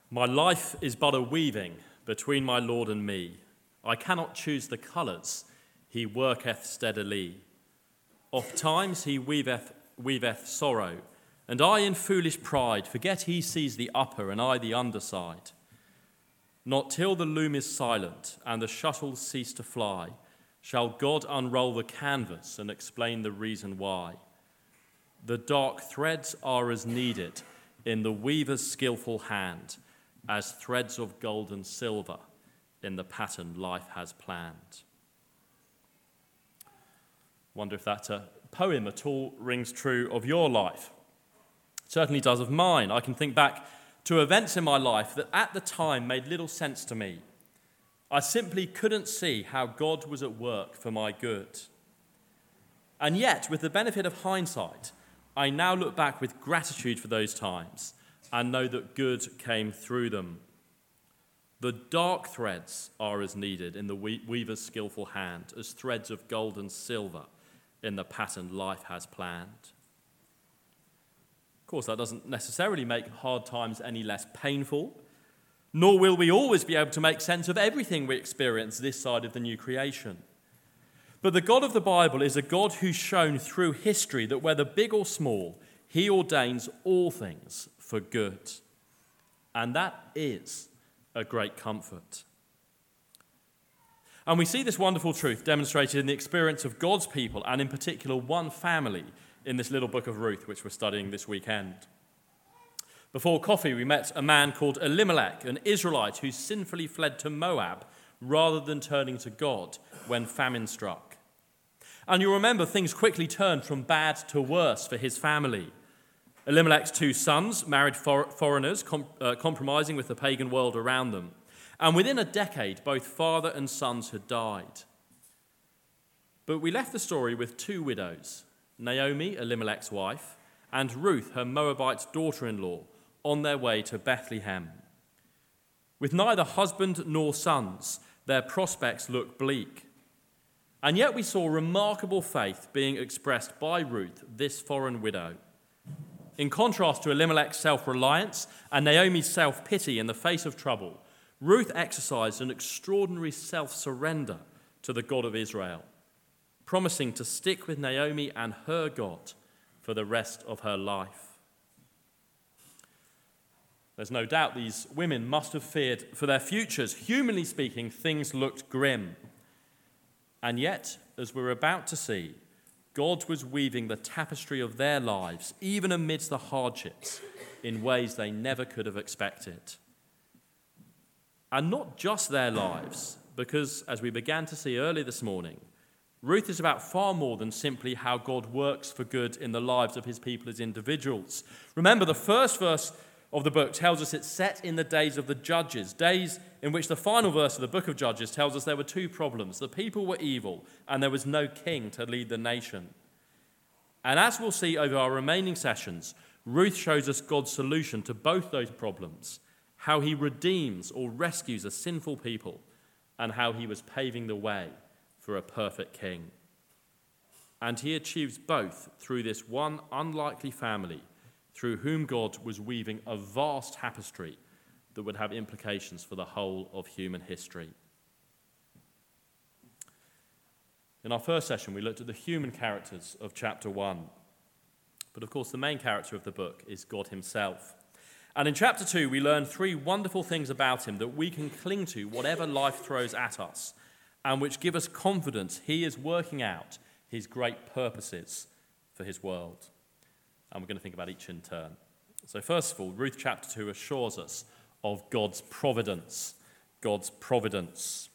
My life is but a weaving between my Lord and me. I cannot choose the colours, he worketh steadily. Oft times he weaveth sorrow, and I in foolish pride forget he sees the upper and I the underside. Not till the loom is silent and the shuttles cease to fly shall God unroll the canvas and explain the reason why. The dark threads are as needed in the weaver's skillful hand as threads of gold and silver in the pattern life has planned. Wonder if that poem at all rings true of your life. It certainly does of mine. I can think back to events in my life that at the time made little sense to me. I simply couldn't see how God was at work for my good. And yet, with the benefit of hindsight, I now look back with gratitude for those times and know that good came through them. The dark threads are as needed in the weaver's skillful hand as threads of gold and silver in the pattern life has planned. Of course, that doesn't necessarily make hard times any less painful, nor will we always be able to make sense of everything we experience this side of the new creation. But the God of the Bible is a God who's shown through history that whether big or small, he ordains all things for good. And that is a great comfort. And we see this wonderful truth demonstrated in the experience of God's people, and in particular one family in this little book of Ruth, which we're studying this weekend. Before coffee, we met a man called Elimelech, an Israelite who sinfully fled to Moab rather than turning to God when famine struck. And you'll remember things quickly turned from bad to worse for his family. Elimelech's 2 sons married foreigners, compromising with the pagan world around them. And within a decade, both father and sons had died. But we left the story with 2 widows, Naomi, Elimelech's wife, and Ruth, her Moabite daughter-in-law, on their way to Bethlehem. With neither husband nor sons, their prospects looked bleak. And yet we saw remarkable faith being expressed by Ruth, this foreign widow. In contrast to Elimelech's self-reliance and Naomi's self-pity in the face of trouble, Ruth exercised an extraordinary self-surrender to the God of Israel, promising to stick with Naomi and her God for the rest of her life. There's no doubt these women must have feared for their futures. Humanly speaking, things looked grim. And yet, as we're about to see, God was weaving the tapestry of their lives, even amidst the hardships, in ways they never could have expected. And not just their lives, because as we began to see earlier this morning, Ruth is about far more than simply how God works for good in the lives of his people as individuals. Remember, the first verse of the book tells us it's set in the days of the judges, days in which the final verse of the book of Judges tells us there were 2 problems. The people were evil, and there was no king to lead the nation. And as we'll see over our remaining sessions, Ruth shows us God's solution to both those problems, how he redeems or rescues a sinful people, and how he was paving the way for a perfect king. And he achieves both through this one unlikely family through whom God was weaving a vast tapestry that would have implications for the whole of human history. In our first session, we looked at the human characters of chapter 1. But of course, the main character of the book is God himself. And in chapter 2, we learn 3 wonderful things about him that we can cling to whatever life throws at us, and which give us confidence he is working out his great purposes for his world. And we're going to think about each in turn. So first of all, Ruth chapter 2 assures us of God's providence. God's providence.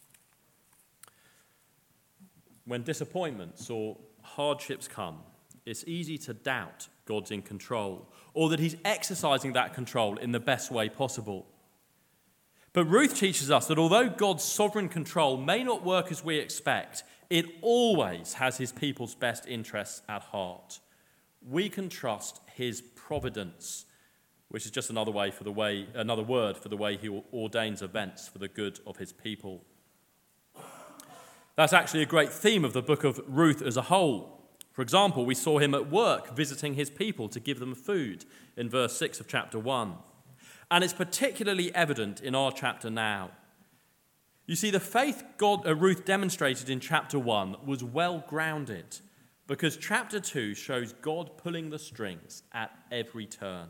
When disappointments or hardships come, it's easy to doubt God's in control, or that he's exercising that control in the best way possible. But Ruth teaches us that although God's sovereign control may not work as we expect, it always has his people's best interests at heart. We can trust his providence, which is just another word for the way he ordains events for the good of his people. That's actually a great theme of the book of Ruth as a whole. For example, we saw him at work visiting his people to give them food in verse 6 of chapter 1. And it's particularly evident in our chapter now. You see, the faith Ruth demonstrated in chapter 1 was well grounded, because chapter 2 shows God pulling the strings at every turn.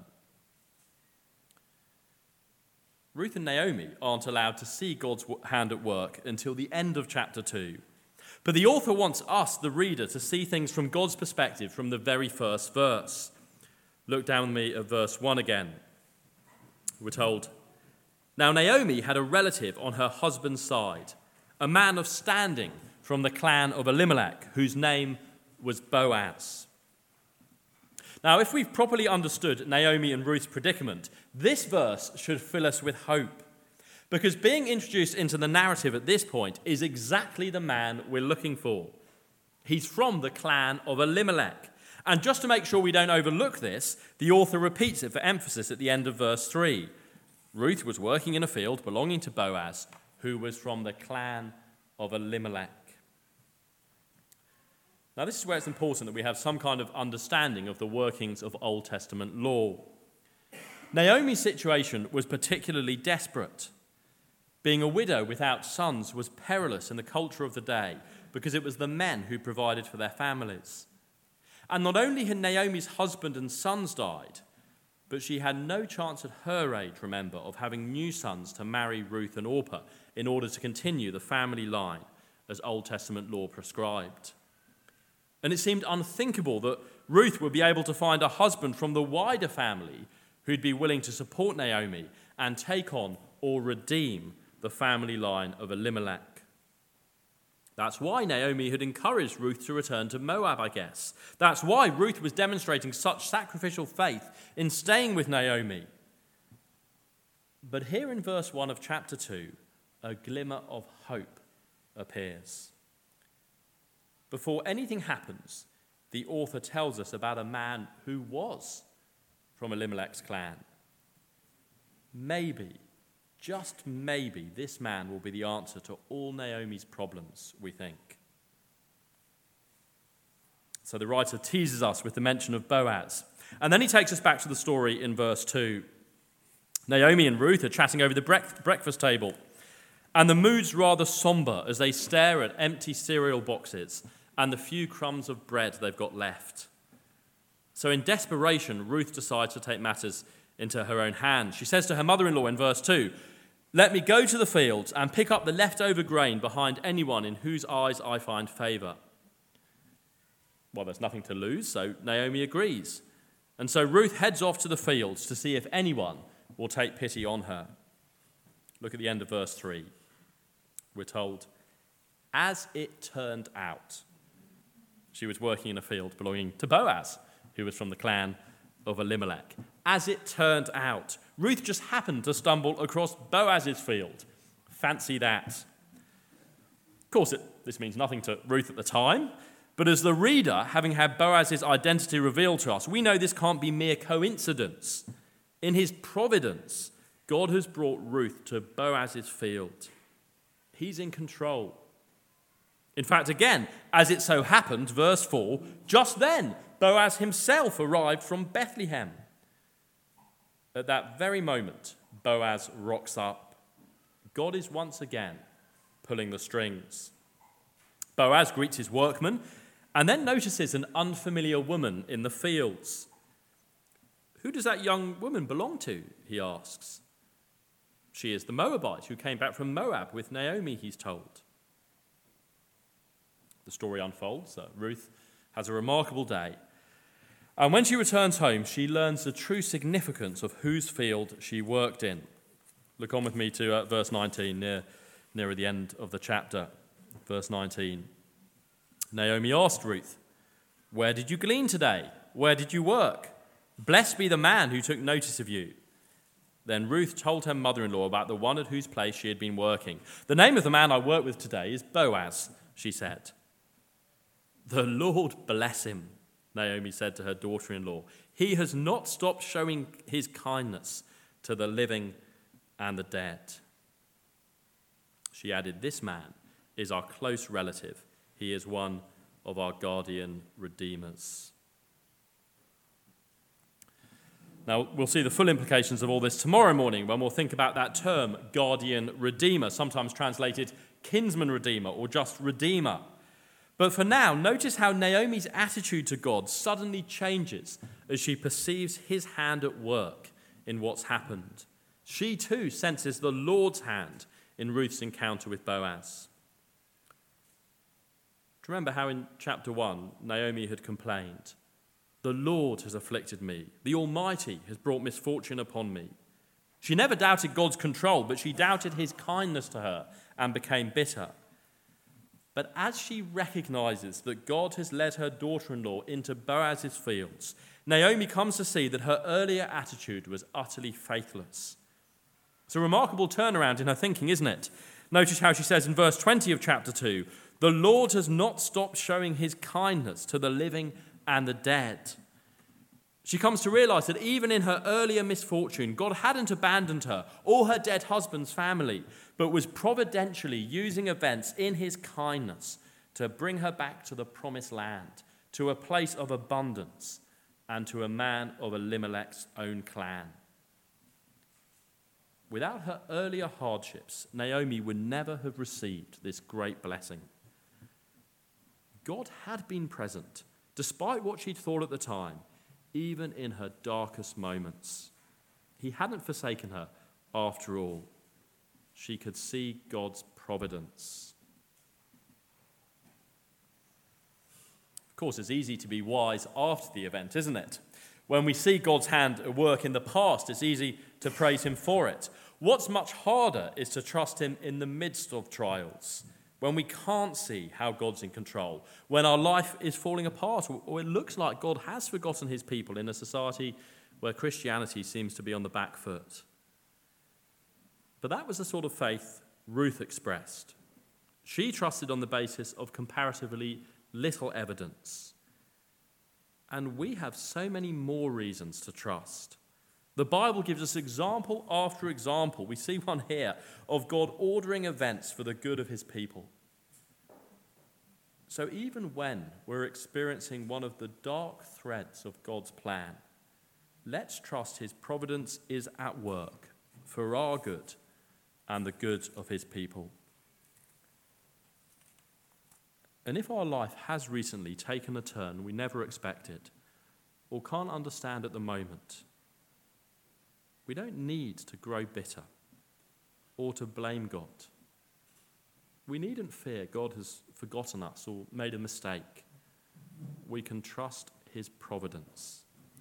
Ruth and Naomi aren't allowed to see God's hand at work until the end of chapter 2. But the author wants us, the reader, to see things from God's perspective from the very first verse. Look down with me at verse 1 again. We're told, "Now Naomi had a relative on her husband's side, a man of standing from the clan of Elimelech, whose name was Boaz." Now, if we've properly understood Naomi and Ruth's predicament, this verse should fill us with hope, because being introduced into the narrative at this point is exactly the man we're looking for. He's from the clan of Elimelech. And just to make sure we don't overlook this, the author repeats it for emphasis at the end of verse 3. Ruth was working in a field belonging to Boaz, who was from the clan of Elimelech. Now, this is where it's important that we have some kind of understanding of the workings of Old Testament law. Naomi's situation was particularly desperate. Being a widow without sons was perilous in the culture of the day because it was the men who provided for their families. And not only had Naomi's husband and sons died, but she had no chance at her age, remember, of having new sons to marry Ruth and Orpah in order to continue the family line as Old Testament law prescribed. And it seemed unthinkable that Ruth would be able to find a husband from the wider family who'd be willing to support Naomi and take on or redeem the family line of Elimelech. That's why Naomi had encouraged Ruth to return to Moab, I guess. That's why Ruth was demonstrating such sacrificial faith in staying with Naomi. But here in verse 1 of chapter 2, a glimmer of hope appears. Before anything happens, the author tells us about a man who was from Elimelech's clan. Maybe, just maybe, this man will be the answer to all Naomi's problems, we think. So the writer teases us with the mention of Boaz. And then he takes us back to the story in verse 2. Naomi and Ruth are chatting over the breakfast table. And the mood's rather somber as they stare at empty cereal boxes and the few crumbs of bread they've got left. So in desperation, Ruth decides to take matters into her own hands. She says to her mother-in-law in verse 2, "Let me go to the fields and pick up the leftover grain behind anyone in whose eyes I find favour." Well, there's nothing to lose, so Naomi agrees. And so Ruth heads off to the fields to see if anyone will take pity on her. Look at the end of verse 3. We're told, "As it turned out," she was working in a field belonging to Boaz, who was from the clan of Elimelech. As it turned out, Ruth just happened to stumble across Boaz's field. Fancy that. Of course, this means nothing to Ruth at the time, but as the reader, having had Boaz's identity revealed to us, we know this can't be mere coincidence. In his providence, God has brought Ruth to Boaz's field. He's in control. In fact, again, as it so happened, verse 4, just then Boaz himself arrived from Bethlehem. At that very moment, Boaz rocks up. God is once again pulling the strings. Boaz greets his workmen and then notices an unfamiliar woman in the fields. "Who does that young woman belong to?" he asks. "She is the Moabite who came back from Moab with Naomi," he's told. The story unfolds. Ruth has a remarkable day. And when she returns home, she learns the true significance of whose field she worked in. Look on with me to verse 19, nearer the end of the chapter. Verse 19. Naomi asked Ruth, "Where did you glean today? Where did you work? Blessed be the man who took notice of you." Then Ruth told her mother-in-law about the one at whose place she had been working. "The name of the man I work with today is Boaz," she said. "The Lord bless him," Naomi said to her daughter-in-law. "He has not stopped showing his kindness to the living and the dead." She added, "This man is our close relative. He is one of our guardian redeemers." Now, we'll see the full implications of all this tomorrow morning when we'll think about that term, guardian redeemer, sometimes translated kinsman redeemer or just redeemer. But for now, notice how Naomi's attitude to God suddenly changes as she perceives his hand at work in what's happened. She too senses the Lord's hand in Ruth's encounter with Boaz. Do you remember how in chapter 1, Naomi had complained? The Lord has afflicted me. The Almighty has brought misfortune upon me. She never doubted God's control, but she doubted his kindness to her and became bitter. But as she recognizes that God has led her daughter-in-law into Boaz's fields, Naomi comes to see that her earlier attitude was utterly faithless. It's a remarkable turnaround in her thinking, isn't it? Notice how she says in verse 20 of chapter 2, "The Lord has not stopped showing his kindness to the living and the dead." She comes to realize that even in her earlier misfortune, God hadn't abandoned her or her dead husband's family, but was providentially using events in his kindness to bring her back to the promised land, to a place of abundance, and to a man of Elimelech's own clan. Without her earlier hardships, Naomi would never have received this great blessing. God had been present, despite what she'd thought at the time, even in her darkest moments. He hadn't forsaken her after all. She could see God's providence. Of course, it's easy to be wise after the event, isn't it? When we see God's hand at work in the past, it's easy to praise him for it. What's much harder is to trust him in the midst of trials, when we can't see how God's in control, when our life is falling apart, or it looks like God has forgotten his people in a society where Christianity seems to be on the back foot. But that was the sort of faith Ruth expressed. She trusted on the basis of comparatively little evidence. And we have so many more reasons to trust. The Bible gives us example after example. We see one here of God ordering events for the good of his people. So even when we're experiencing one of the dark threads of God's plan, let's trust his providence is at work for our good and the good of his people. And if our life has recently taken a turn we never expected or can't understand at the moment, we don't need to grow bitter or to blame God. We needn't fear God has forgotten us or made a mistake. We can trust his providence.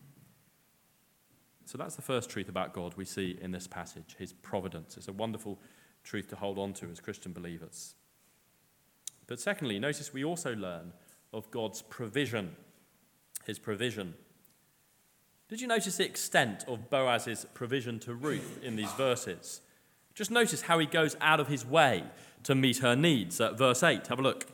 So that's the first truth about God we see in this passage, his providence. It's a wonderful truth to hold on to as Christian believers. But secondly, notice we also learn of God's provision, his provision. Did you notice the extent of Boaz's provision to Ruth in these verses? Just notice how he goes out of his way to meet her needs. Verse 8, have a look.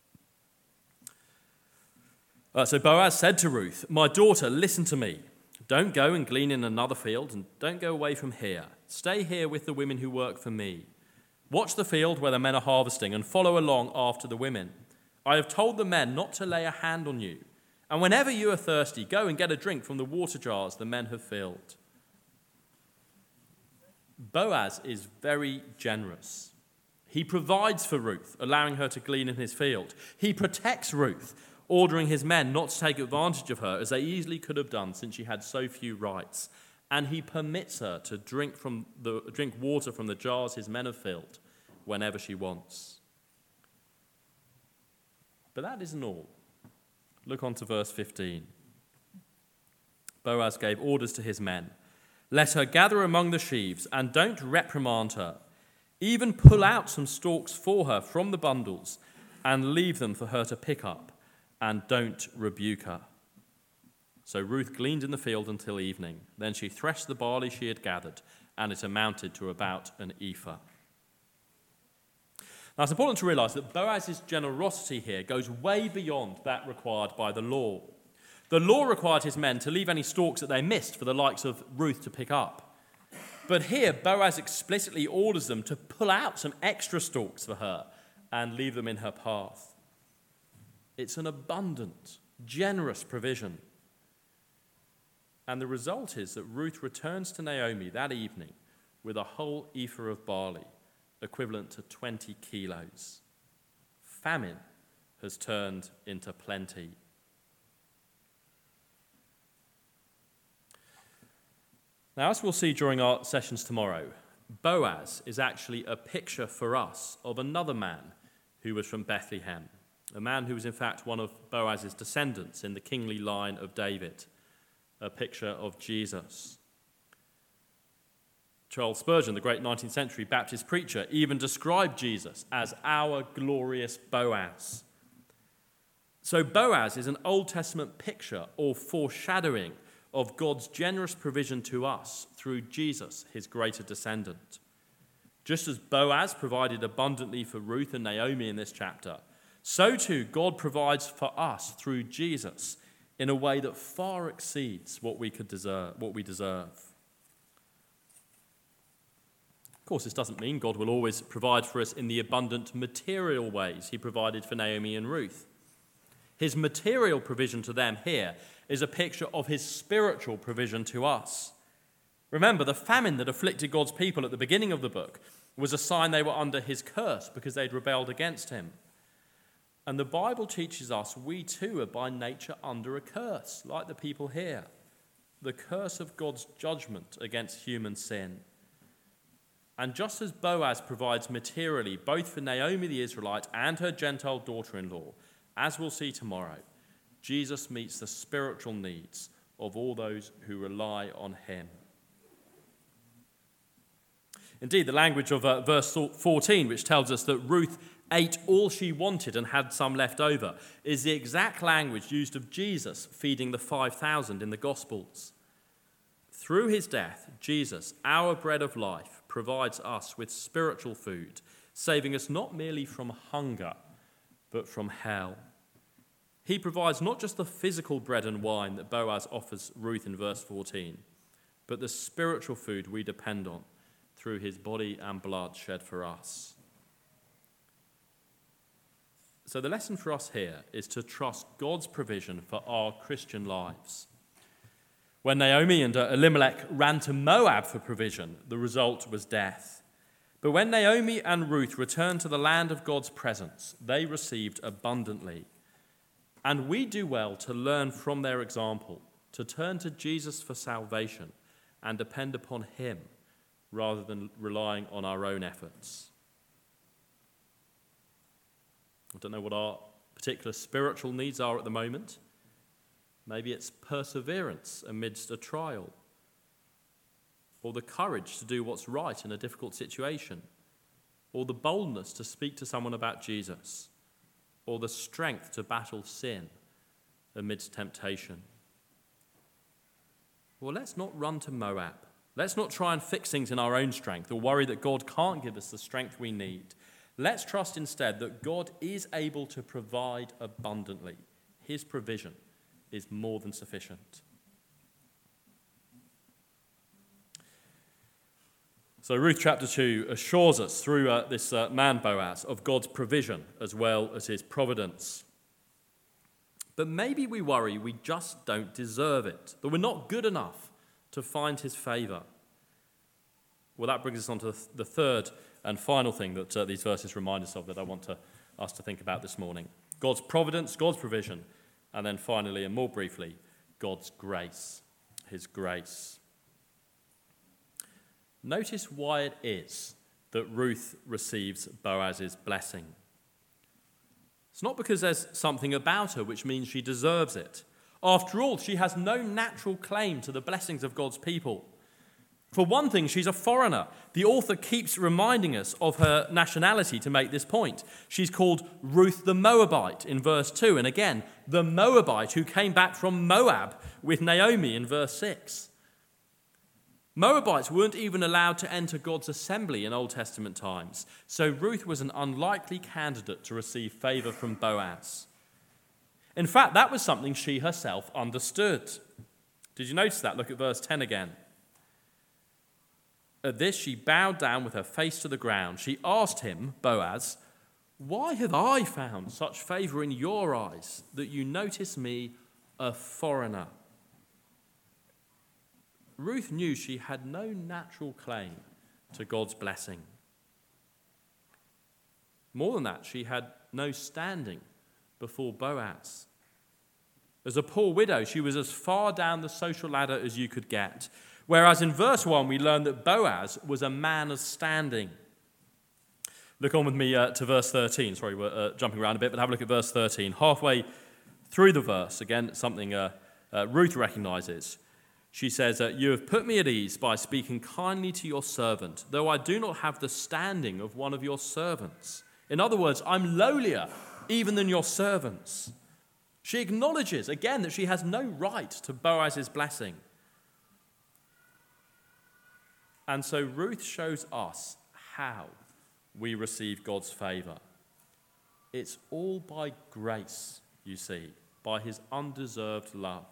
So Boaz said to Ruth, "My daughter, listen to me. Don't go and glean in another field, and don't go away from here. Stay here with the women who work for me. Watch the field where the men are harvesting, and follow along after the women. I have told the men not to lay a hand on you. And whenever you are thirsty, go and get a drink from the water jars the men have filled." Boaz is very generous. He provides for Ruth, allowing her to glean in his field. He protects Ruth, ordering his men not to take advantage of her, as they easily could have done since she had so few rights. And he permits her to drink water from the jars his men have filled whenever she wants. But that isn't all. Look on to verse 15. Boaz gave orders to his men. "Let her gather among the sheaves, and don't reprimand her. Even pull out some stalks for her from the bundles, and leave them for her to pick up, and don't rebuke her." So Ruth gleaned in the field until evening. Then she threshed the barley she had gathered, and it amounted to about an ephah. Now, it's important to realize that Boaz's generosity here goes way beyond that required by the law. The law required his men to leave any stalks that they missed for the likes of Ruth to pick up. But here, Boaz explicitly orders them to pull out some extra stalks for her and leave them in her path. It's an abundant, generous provision. And the result is that Ruth returns to Naomi that evening with a whole ephah of barley, equivalent to 20 kilos. Famine has turned into plenty. Now, as we'll see during our sessions tomorrow, Boaz is actually a picture for us of another man who was from Bethlehem, a man who was in fact one of Boaz's descendants in the kingly line of David, a picture of Jesus. Charles Spurgeon, the great 19th century Baptist preacher, even described Jesus as our glorious Boaz. So Boaz is an Old Testament picture or foreshadowing of God's generous provision to us through Jesus, his greater descendant. Just as Boaz provided abundantly for Ruth and Naomi in this chapter, so too God provides for us through Jesus in a way that far exceeds what we deserve. Of course, this doesn't mean God will always provide for us in the abundant material ways he provided for Naomi and Ruth. His material provision to them here is a picture of his spiritual provision to us. Remember, the famine that afflicted God's people at the beginning of the book was a sign they were under his curse because they'd rebelled against him. And the Bible teaches us we too are by nature under a curse, like the people here. The curse of God's judgment against human sin. And just as Boaz provides materially both for Naomi the Israelite and her Gentile daughter-in-law, as we'll see tomorrow, Jesus meets the spiritual needs of all those who rely on him. Indeed, the language of verse 14, which tells us that Ruth ate all she wanted and had some left over, is the exact language used of Jesus feeding the 5,000 in the Gospels. Through his death, Jesus, our bread of life, provides us with spiritual food, saving us not merely from hunger, but from hell. He provides not just the physical bread and wine that Boaz offers Ruth in verse 14, but the spiritual food we depend on through his body and blood shed for us. So the lesson for us here is to trust God's provision for our Christian lives. When Naomi and Elimelech ran to Moab for provision, the result was death. But when Naomi and Ruth returned to the land of God's presence, they received abundantly. And we do well to learn from their example, to turn to Jesus for salvation and depend upon him rather than relying on our own efforts. I don't know what our particular spiritual needs are at the moment. Maybe it's perseverance amidst a trial, or the courage to do what's right in a difficult situation, or the boldness to speak to someone about Jesus, or the strength to battle sin amidst temptation. Well, let's not run to Moab. Let's not try and fix things in our own strength or worry that God can't give us the strength we need. Let's trust instead that God is able to provide abundantly. His provision is more than sufficient. So Ruth chapter 2 assures us through this man Boaz of God's provision as well as his providence. But maybe we worry we just don't deserve it, that we're not good enough to find his favour. Well, that brings us on to the third and final thing that these verses remind us of that I want us to think about this morning. God's providence, God's provision, and then finally and more briefly, God's grace, his grace. Notice why it is that Ruth receives Boaz's blessing. It's not because there's something about her which means she deserves it. After all, she has no natural claim to the blessings of God's people. For one thing, she's a foreigner. The author keeps reminding us of her nationality to make this point. She's called Ruth the Moabite in verse 2, and again, the Moabite who came back from Moab with Naomi in verse 6. Moabites weren't even allowed to enter God's assembly in Old Testament times, so Ruth was an unlikely candidate to receive favour from Boaz. In fact, that was something she herself understood. Did you notice that? Look at verse 10 again. At this, she bowed down with her face to the ground. She asked him, Boaz, "Why have I found such favour in your eyes that you notice me a foreigner?" Ruth knew she had no natural claim to God's blessing. More than that, she had no standing before Boaz. As a poor widow, she was as far down the social ladder as you could get. Whereas in verse 1, we learn that Boaz was a man of standing. Look on with me to verse 13. Sorry, we're jumping around a bit, but have a look at verse 13. Halfway through the verse, again, something Ruth recognizes. She says, "You have put me at ease by speaking kindly to your servant, though I do not have the standing of one of your servants." In other words, I'm lowlier even than your servants. She acknowledges again that she has no right to Boaz's blessing. And so Ruth shows us how we receive God's favour. It's all by grace, you see, by his undeserved love.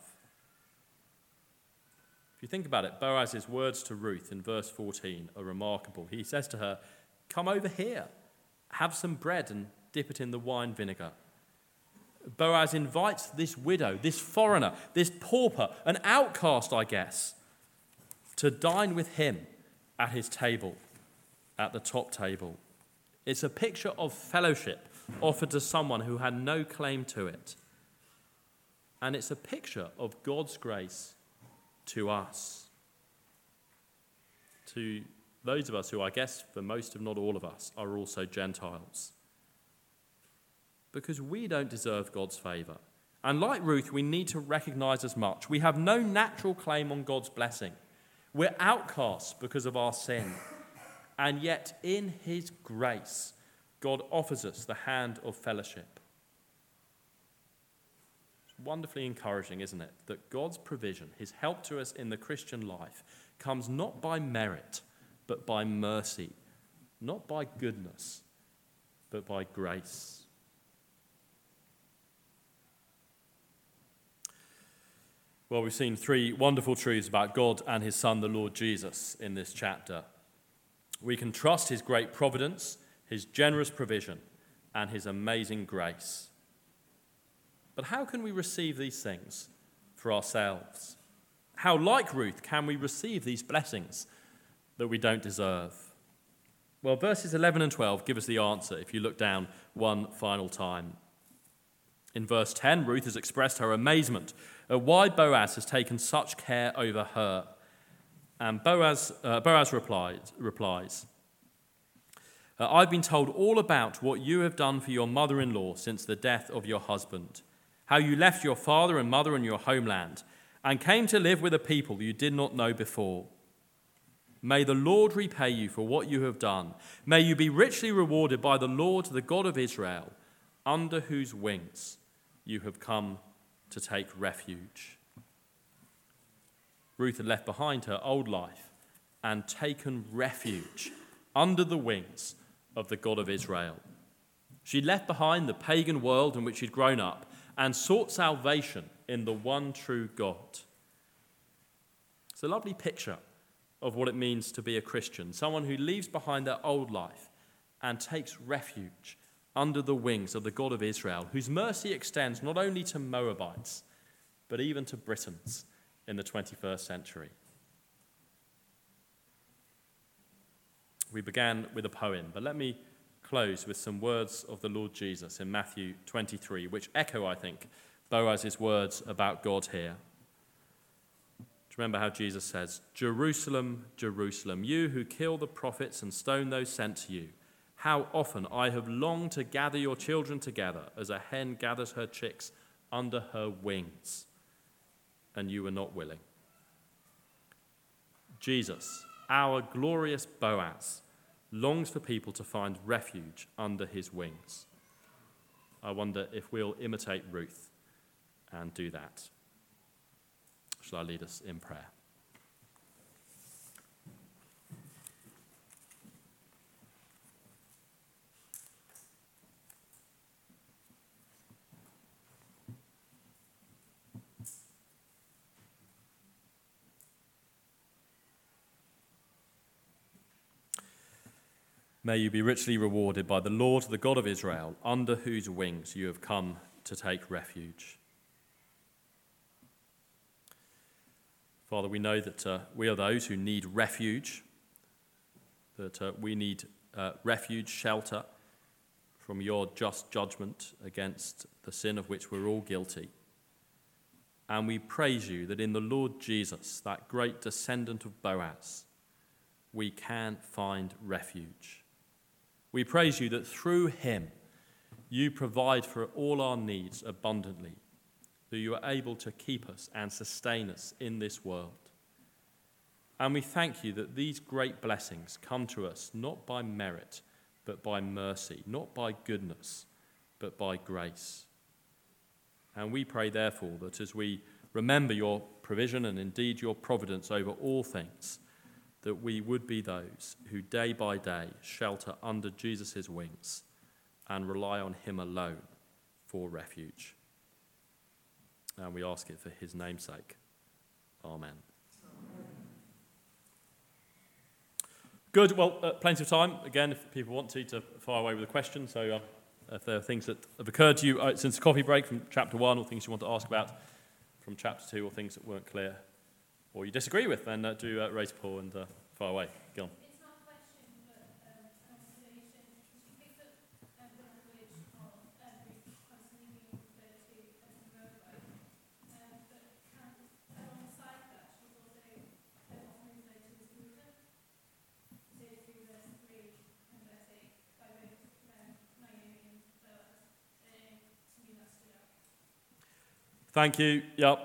If you think about it, Boaz's words to Ruth in verse 14 are remarkable. He says to her, "Come over here, have some bread and dip it in the wine vinegar." Boaz invites this widow, this foreigner, this pauper, an outcast, I guess, to dine with him at his table, at the top table. It's a picture of fellowship offered to someone who had no claim to it. And it's a picture of God's grace to us. To those of us who, I guess, for most if not all of us, are also Gentiles. Because we don't deserve God's favour. And like Ruth, we need to recognise as much. We have no natural claim on God's blessing. We're outcasts because of our sin. And yet, in his grace, God offers us the hand of fellowship. It's wonderfully encouraging, isn't it? That God's provision, his help to us in the Christian life, comes not by merit, but by mercy. Not by goodness, but by grace. Well, we've seen three wonderful truths about God and his Son, the Lord Jesus, in this chapter. We can trust his great providence, his generous provision, and his amazing grace. But how can we receive these things for ourselves? How, like Ruth, can we receive these blessings that we don't deserve? Well, verses 11 and 12 give us the answer if you look down one final time. In verse 10, Ruth has expressed her amazement at why Boaz has taken such care over her. And Boaz replies, "I've been told all about what you have done for your mother-in-law since the death of your husband, how you left your father and mother and your homeland and came to live with a people you did not know before. May the Lord repay you for what you have done. May you be richly rewarded by the Lord, the God of Israel, under whose wings you have come to take refuge." Ruth had left behind her old life and taken refuge under the wings of the God of Israel. She left behind the pagan world in which she'd grown up and sought salvation in the one true God. It's a lovely picture of what it means to be a Christian, someone who leaves behind their old life and takes refuge under the wings of the God of Israel, whose mercy extends not only to Moabites, but even to Britons in the 21st century. We began with a poem, but let me close with some words of the Lord Jesus in Matthew 23, which echo, I think, Boaz's words about God here. Do you remember how Jesus says, "Jerusalem, Jerusalem, you who kill the prophets and stone those sent to you, how often I have longed to gather your children together as a hen gathers her chicks under her wings, and you were not willing." Jesus, our glorious Boaz, longs for people to find refuge under his wings. I wonder if we'll imitate Ruth and do that. Shall I lead us in prayer? May you be richly rewarded by the Lord, the God of Israel, under whose wings you have come to take refuge. Father, we know that we are those who need refuge, that we need refuge, shelter from your just judgment against the sin of which we're all guilty. And we praise you that in the Lord Jesus, that great descendant of Boaz, we can find refuge. We praise you that through him you provide for all our needs abundantly, that you are able to keep us and sustain us in this world. And we thank you that these great blessings come to us not by merit, but by mercy, not by goodness, but by grace. And we pray, therefore, that as we remember your provision and indeed your providence over all things, that we would be those who day by day shelter under Jesus' wings and rely on him alone for refuge. And we ask it for his name's sake. Amen. Good. Well, plenty of time. Again, if people want to fire away with a question. So if there are things that have occurred to you since the coffee break from chapter 1, or things you want to ask about from chapter 2, or things that weren't clear, or you disagree with, then do raise a paw and fire away. Go on. It's not a question, but an observation. You picked up the language of constantly being referred to as a Moabite. But alongside that, she's also often referred to as Ruther. So through verse 3 and verse 8, by both Naomi and Boaz. To me, that stood out. Thank you. Yep.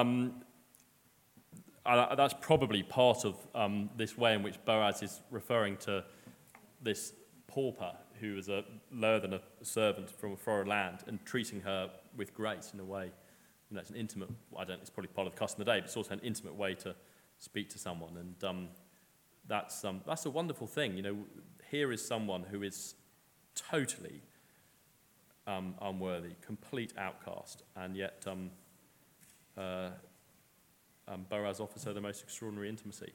That's probably part of this way in which Boaz is referring to this pauper who was lower than a servant from a foreign land and treating her with grace in a way. It's an intimate, it's probably part of the custom of the day, but it's also an intimate way to speak to someone. And that's a wonderful thing. Here is someone who is totally unworthy, complete outcast, and yet Boaz offers her the most extraordinary intimacy.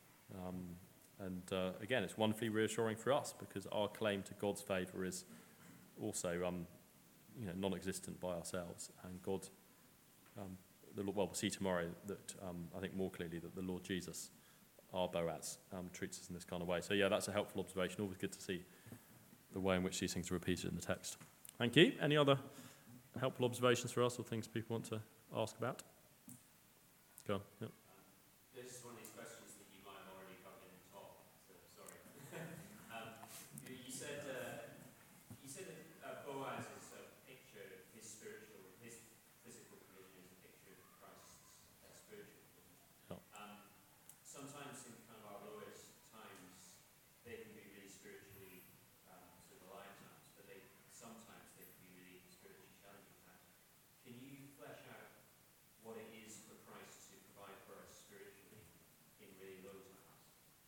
Again, it's wonderfully reassuring for us because our claim to God's favour is also non-existent by ourselves. And God, we'll see tomorrow that I think more clearly that the Lord Jesus, our Boaz, treats us in this kind of way. So that's a helpful observation. Always good to see the way in which these things are repeated in the text. Thank you. Any other helpful observations for us or things people want to ask about? Go on. Yep. This is one of these questions that you might have already covered in the talk, so sorry. You said that Boaz is a picture of his physical provision is a picture of Christ's spiritual provision. Yeah. Sometimes in kind of our lowest times, they can be really spiritually sort of alive times, but sometimes they can be really spiritually challenging times. Can you flesh out what it is for Christ to provide for us spiritually in really low times?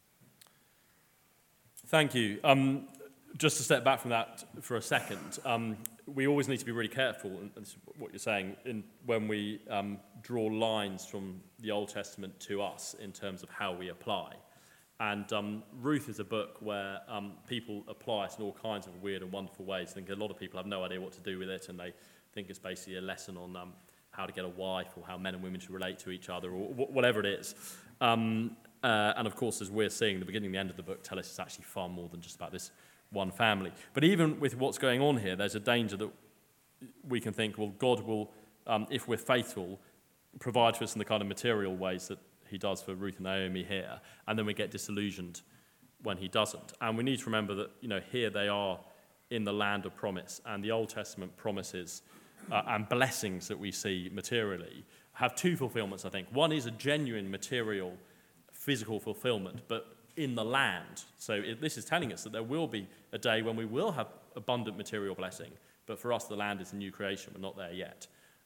Thank you. Just to step back from that for a second, we always need to be really careful, and this is what you're saying, when we draw lines from the Old Testament to us in terms of how we apply. And Ruth is a book where people apply it in all kinds of weird and wonderful ways. I think a lot of people have no idea what to do with it, and they think it's basically a lesson on how to get a wife or how men and women should relate to each other or whatever it is. And of course, as we're seeing, the beginning and the end of the book tell us it's actually far more than just about this one family. But even with what's going on here, there's a danger that we can think, well, God will, if we're faithful, provide for us in the kind of material ways that he does for Ruth and Naomi here, and then we get disillusioned when he doesn't. And we need to remember that, here they are in the land of promise, and the Old Testament promises and blessings that we see materially have two fulfillments, I think. One is a genuine material, physical fulfillment, but in the land. So this is telling us that there will be a day when we will have abundant material blessing, but for us the land is a new creation. We're not there yet.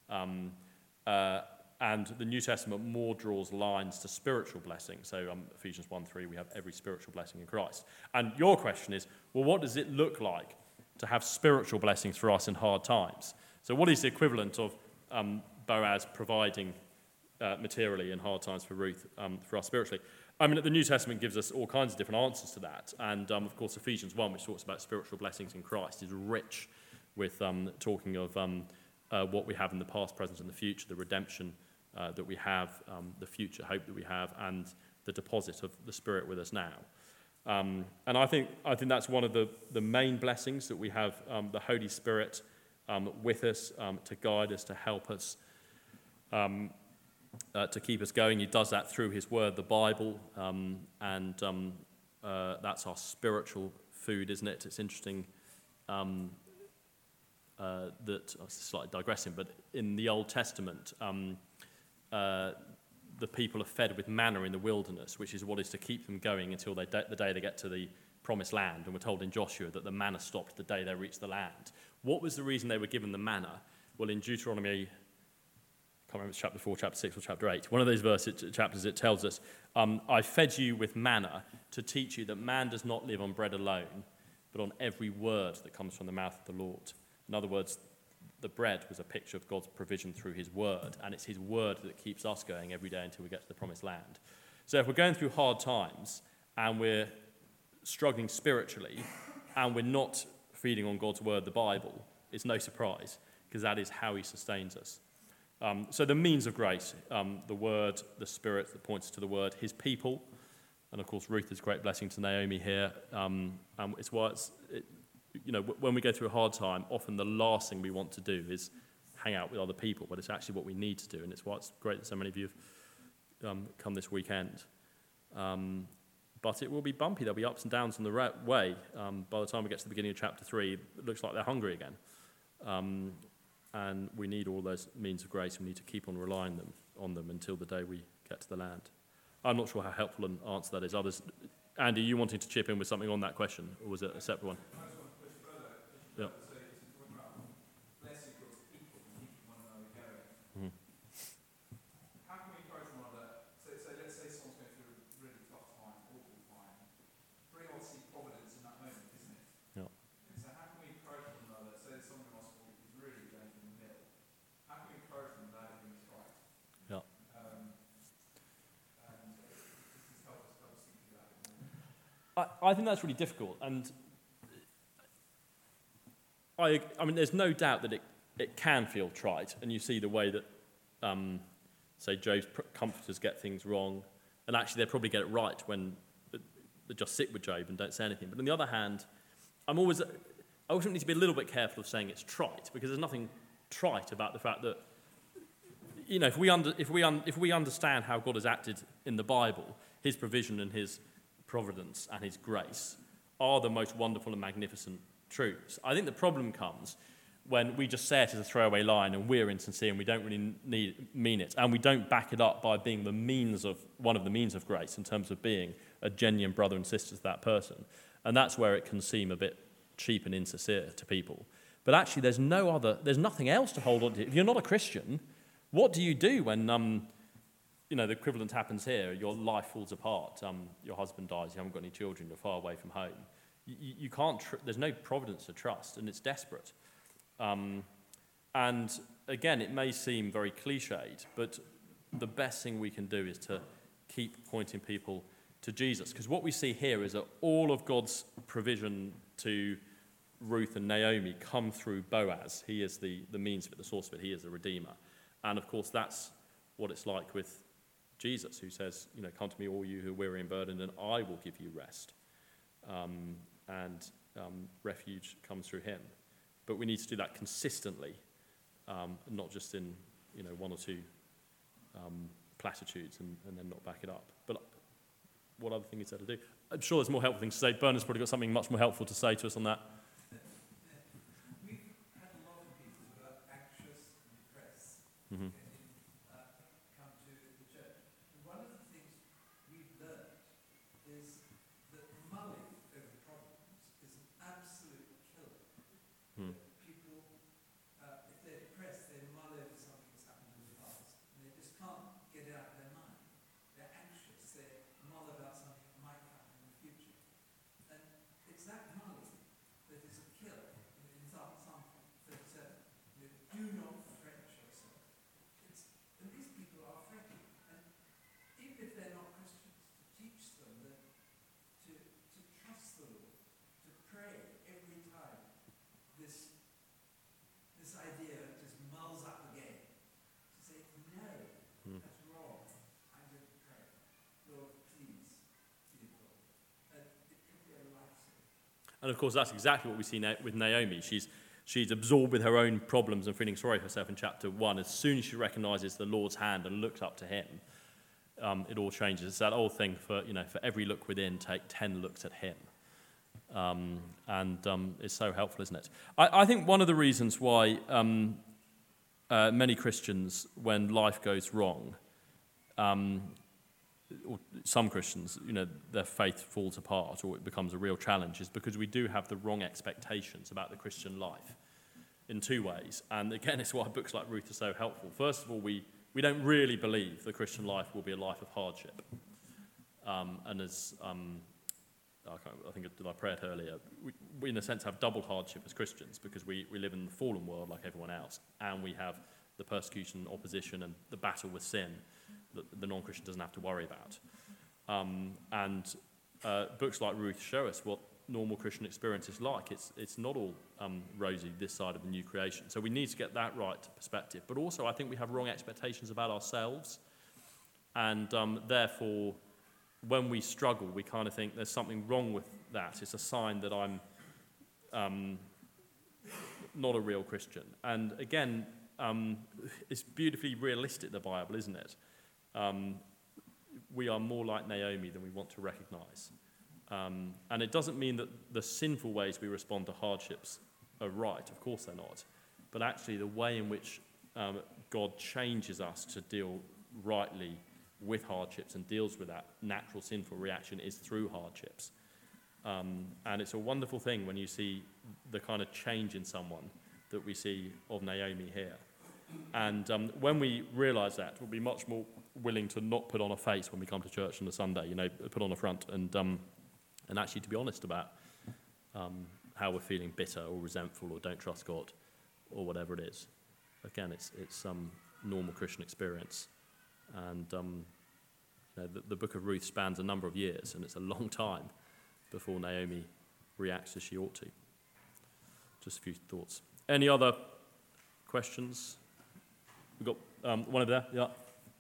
And the New Testament more draws lines to spiritual blessing. So Ephesians 1:3, we have every spiritual blessing in Christ. And your question is, well, what does it look like to have spiritual blessings for us in hard times? So what is the equivalent of Boaz providing materially in hard times for Ruth, for us spiritually? I mean, the New Testament gives us all kinds of different answers to that. And, of course, Ephesians 1, which talks about spiritual blessings in Christ, is rich with talking of what we have in the past, present, and the future, the redemption that we have, the future hope that we have, and the deposit of the Spirit with us now. And I think that's one of the main blessings, that we have the Holy Spirit with us to guide us, to help us, to keep us going. He does that through his word, the Bible, and that's our spiritual food, isn't it? It's interesting that, I'm slightly digressing, but in the Old Testament, the people are fed with manna in the wilderness, which is what is to keep them going until the day they get to the promised land. And we're told in Joshua that the manna stopped the day they reached the land. What was the reason they were given the manna? Well, in Deuteronomy, I can't remember if it's chapter 4, chapter 6, or chapter 8, one of those chapters, it tells us, I fed you with manna to teach you that man does not live on bread alone, but on every word that comes from the mouth of the Lord. In other words, the bread was a picture of God's provision through his word, and it's his word that keeps us going every day until we get to the promised land. So if we're going through hard times and we're struggling spiritually and we're not feeding on God's word, the Bible, it's no surprise, because that is how he sustains us. So the means of grace, the word, the Spirit that points to the word, his people, and of course Ruth is a great blessing to Naomi here. It's why when we go through a hard time, often the last thing we want to do is hang out with other people, but it's actually what we need to do, and it's why it's great that so many of you have come this weekend. But it will be bumpy. There'll be ups and downs on the way. By the time we get to the beginning of chapter 3, it looks like they're hungry again. And we need all those means of grace. We need to keep on relying on them until the day we get to the land. I'm not sure how helpful an answer that is. Others, Andy, you wanting to chip in with something on that question, or was it a separate one? Yeah. Mm-hmm. How can we encourage one another? So let's say someone's going through a really tough time, awful time. Very hard to see providence in that moment, isn't it? Yeah. So how can we encourage one another? Say there's someone in hospital who's really going through the mill. How can we encourage them without being right? Yeah. And just help us think through that. I think that's really difficult, and I mean, there's no doubt that it can feel trite, and you see the way that, say, Job's comforters get things wrong, and actually they probably get it right when they just sit with Job and don't say anything. But on the other hand, I always need to be a little bit careful of saying it's trite, because there's nothing trite about the fact that, if we understand how God has acted in the Bible, his provision and his providence and his grace are the most wonderful and magnificent truths. I think the problem comes when we just say it as a throwaway line and we're insincere and we don't really mean it, and we don't back it up by being one of the means of grace in terms of being a genuine brother and sister to that person. And that's where it can seem a bit cheap and insincere to people. But actually there's nothing else to hold on to. If you're not a Christian, what do you do when the equivalent happens here? Your life falls apart, your husband dies, you haven't got any children, you're far away from home. You can't. There's no providence to trust, and it's desperate. And again, it may seem very cliched, but the best thing we can do is to keep pointing people to Jesus, because what we see here is that all of God's provision to Ruth and Naomi come through Boaz. He is the means of it, the source of it. He is the Redeemer, and of course, that's what it's like with Jesus, who says, "Come to me, all you who are weary and burdened, and I will give you rest." And refuge comes through him. But we need to do that consistently, not just in one or two platitudes and then not back it up. But what other thing is there to do? I'm sure there's more helpful things to say. Bernard's probably got something much more helpful to say to us on that. We've had a lot of people who are anxious and depressed. Mm-hmm. Come to the church. And one of the things we've learned is that mulling over problems is an absolute killer. People, if they're depressed, they mull over something that's happened in the past, and they just can't get it out of their mind. They're anxious. They mull about something that might happen in the future. And it's that mulling that And of course, that's exactly what we see with Naomi. She's absorbed with her own problems and feeling sorry for herself in chapter 1. As soon as she recognises the Lord's hand and looks up to him, it all changes. It's that old thing for every look within, take 10 looks at him. It's so helpful, isn't it? I think one of the reasons why many Christians, when life goes wrong, or some Christians, their faith falls apart or it becomes a real challenge, is because we do have the wrong expectations about the Christian life in two ways. And again, it's why books like Ruth are so helpful. First of all, we don't really believe the Christian life will be a life of hardship. And as I think I prayed earlier, we in a sense have double hardship as Christians, because we live in the fallen world like everyone else, and we have the persecution, opposition, and the battle with sin that the non-Christian doesn't have to worry about. Books like Ruth show us what normal Christian experience is like. It's not all rosy this side of the new creation. So we need to get that right perspective. But also I think we have wrong expectations about ourselves. And therefore, when we struggle, we kind of think there's something wrong with that. It's a sign that I'm not a real Christian. And again, it's beautifully realistic, the Bible, isn't it? We are more like Naomi than we want to recognise. And it doesn't mean that the sinful ways we respond to hardships are right. Of course they're not. But actually the way in which God changes us to deal rightly with hardships and deals with that natural sinful reaction is through hardships. And it's a wonderful thing when you see the kind of change in someone that we see of Naomi here. And when we realise that, we'll be much more willing to not put on a face when we come to church on a Sunday, put on a front and actually to be honest about how we're feeling bitter or resentful or don't trust God or whatever it is. Again, it's normal Christian experience. And the book of Ruth spans a number of years, and it's a long time before Naomi reacts as she ought to. Just a few thoughts. Any other questions? We've got one over there. Yeah.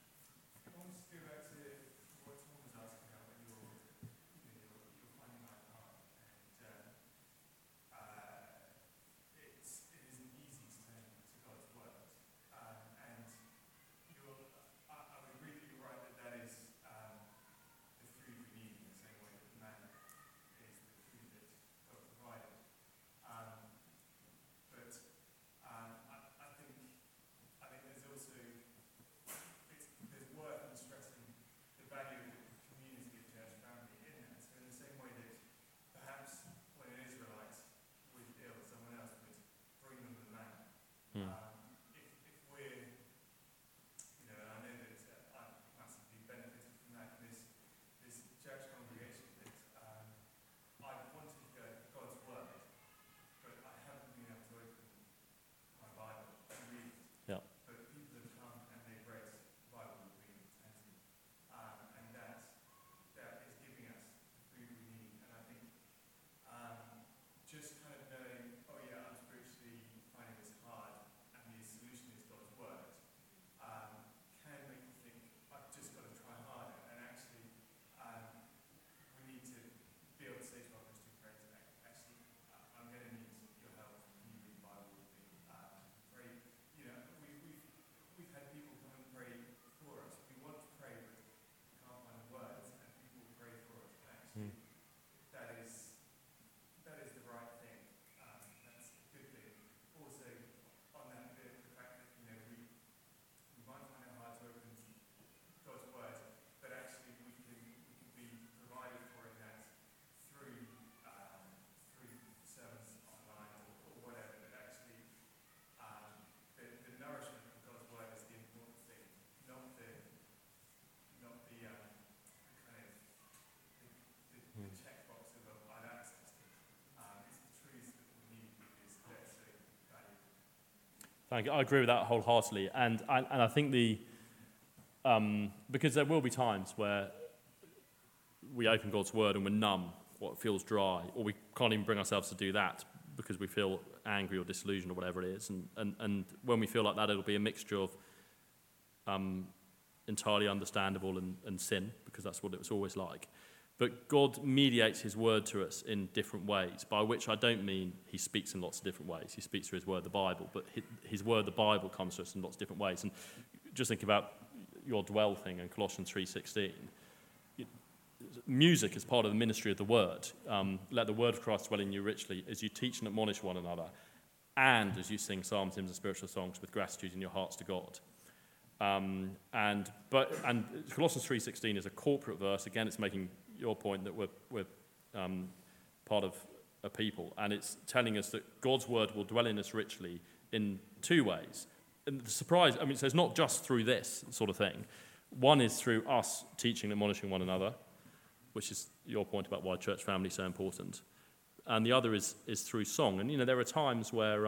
Thank you. I agree with that wholeheartedly, and I think because there will be times where we open God's word and we're numb, or it feels dry, or we can't even bring ourselves to do that because we feel angry or disillusioned or whatever it is. And when we feel like that, it'll be a mixture of entirely understandable and sin, because that's what it was always like. But God mediates his word to us in different ways, by which I don't mean he speaks in lots of different ways. He speaks through his word, the Bible, but his word, the Bible, comes to us in lots of different ways. And just think about your dwell thing in Colossians 3:16. Music is part of the ministry of the word. Let the word of Christ dwell in you richly as you teach and admonish one another, and as you sing psalms, hymns, and spiritual songs with gratitude in your hearts to God. And Colossians 3:16 is a corporate verse. Again, it's making your point that we're part of a people, and it's telling us that God's word will dwell in us richly in two ways. And the surprise, so it's not just through this sort of thing. One is through us teaching and admonishing one another, which is your point about why church family is so important. And the other is through song. And, there are times where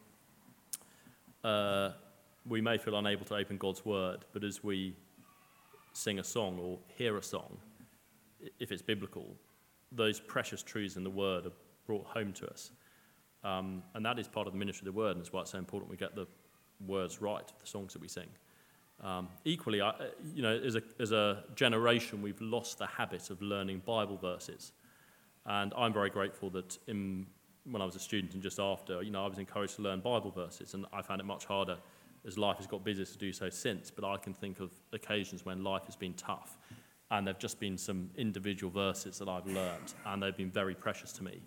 we may feel unable to open God's word, but as we sing a song or hear a song, if it's biblical, those precious truths in the word are brought home to us. And that is part of the ministry of the word, and it's why it's so important we get the words right, the songs that we sing. Equally, as a generation, we've lost the habit of learning Bible verses. And I'm very grateful that when I was a student and just after, I was encouraged to learn Bible verses, and I found it much harder as life has got busier to do so since. But I can think of occasions when life has been tough, and there have just been some individual verses that I've learned, and they've been very precious to me.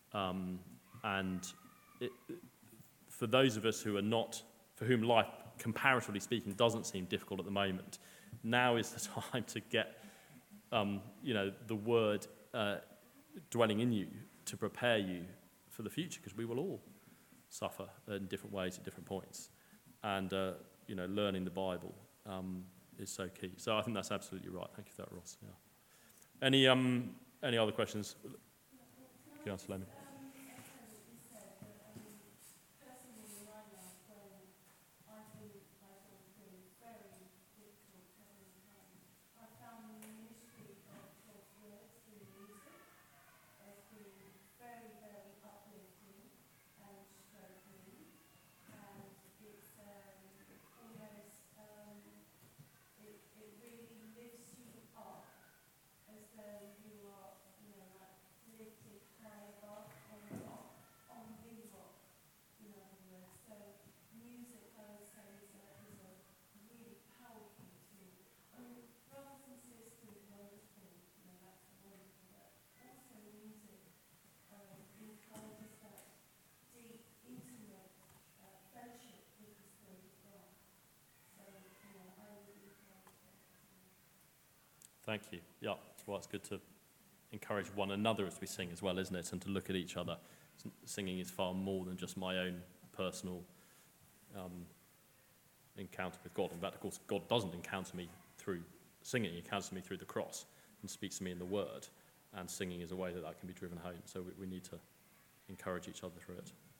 For those of us for whom life, comparatively speaking, doesn't seem difficult at the moment, now is the time to get, the word dwelling in you to prepare you for the future, because we will all suffer in different ways at different points. And, learning the Bible is so key. So I think that's absolutely right. Thank you for that, Ross. Yeah. Any other questions? Go on, Salome. Thank you. Yeah, that's why it's good to encourage one another as we sing as well, isn't it? And to look at each other. Singing is far more than just my own personal encounter with God. In fact, of course, God doesn't encounter me through singing. He encounters me through the cross and speaks to me in the word. And singing is a way that can be driven home. So we need to encourage each other through it.